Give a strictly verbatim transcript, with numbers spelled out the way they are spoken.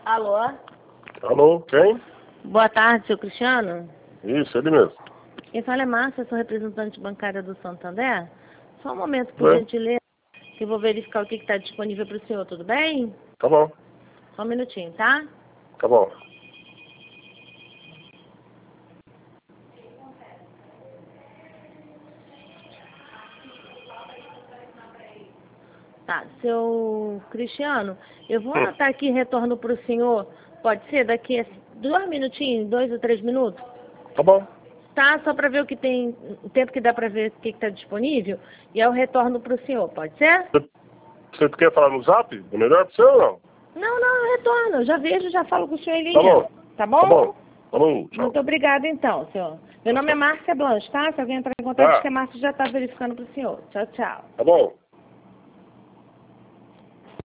Alô? Alô, quem? Boa tarde, seu Cristiano. Isso, ele mesmo. Quem fala é Márcia, sou representante bancária do Santander. Só um momento, por É? gentileza, que eu vou verificar o que está disponível para o senhor, tudo bem? Tá bom, Só um minutinho, tá? tá bom. Tá, seu Cristiano, eu vou Hum, anotar aqui retorno para o senhor, pode ser daqui a dois minutinhos, dois ou três minutos? tá bom. Tá, só para ver o que tem, o tempo que dá para ver o que está disponível, e aí eu retorno para o senhor, pode ser? Você, você quer falar no zap? É melhor pra você ou não? Não, não, eu retorno, eu já vejo, já falo com o senhor em Tá linha. bom, Tá bom? tá bom. Falou, tchau. Muito obrigada, então, senhor. Meu nome é Márcia Blanche, tá? Se alguém entrar em contato, diz Tá, que a Márcia já está verificando para o senhor. Tchau, tchau. tá bom.